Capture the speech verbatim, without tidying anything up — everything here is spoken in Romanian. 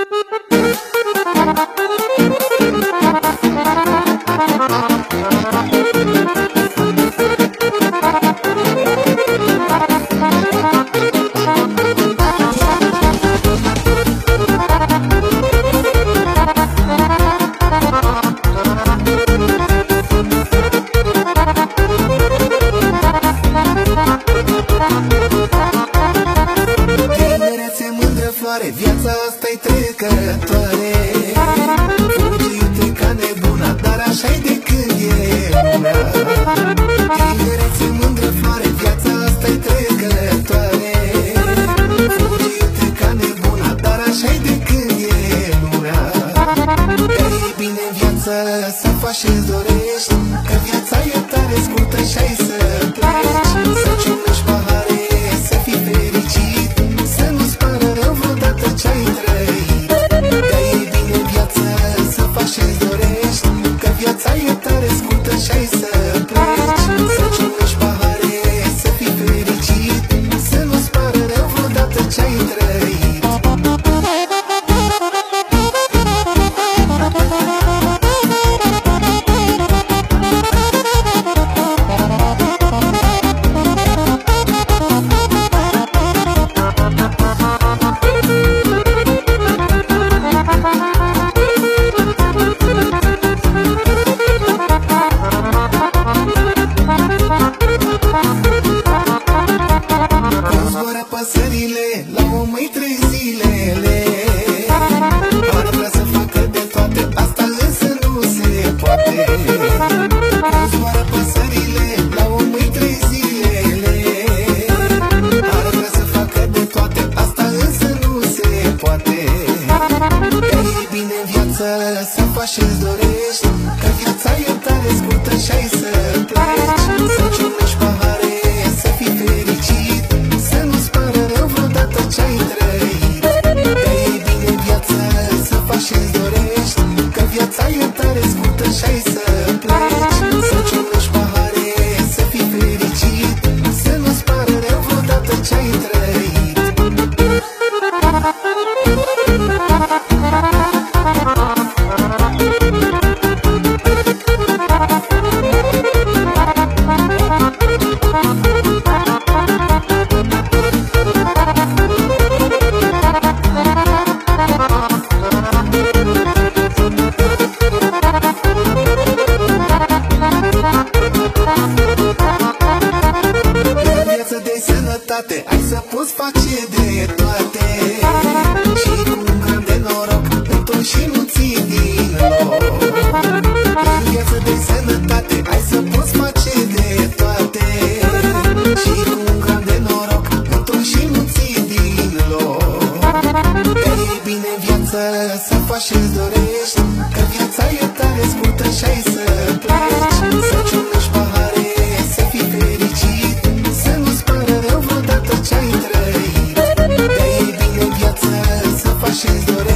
Viața asta-i trecătoare, fugi-te ca nebuna, dar așa-i de când e lumea. Tinerețe mândră floare, viața asta-i trecătoare, fugi-te ca nebuna, dar așa-i de când e lumea. E bine în viață să faci ce-ți dorești, că viața e tare scurtă și-ai să pleci. Să ciumești pahare, să fii fericit, să nu-ți pară rău vreodată ce-ai trăit. Că e bine în viață să faci ce-ți dorești, că viața e tare scurtă și-ai să pleci. Să ciumești pahare, să fii fericit, să nu-ți pară rău vreodată ce-ai trăit. Păsările la o mâini trei zilele, ar vrea să facă de toate, asta însă nu se poate. Zboară păsările la o mâini trei zilele, ar vrea să facă de toate, asta însă nu se poate. E bine în viață să faci ce-ți dorești, că viața e tare scurtă și-ai să pleci. Să ciumești pahare, să fii fericit, să nu-ți pară rău vreodată ce-ai trăit. Că e bine în viață să faci ce-ți dorești, că viața e tare scurtă și-ai să pleci. Să ciumești pahare, să fii fericit, să nu-ți pară rău vreodată ce-ai trăit. Hai să poți face de toate, și cu un gram de noroc întorci și nu ții din loc. În viață de sănătate, hai să poți face de toate, și cu un gram de noroc întorci și nu ții din loc. E bine în viață să faci ce-ți dorești, că viața e tare scurtă și-ai să pleci. Să ciumești pahare, să fii fericit, să nu-ți pară rău vreodată ce-ai trăit. Că e bine în viață să faci ce-ți dorești,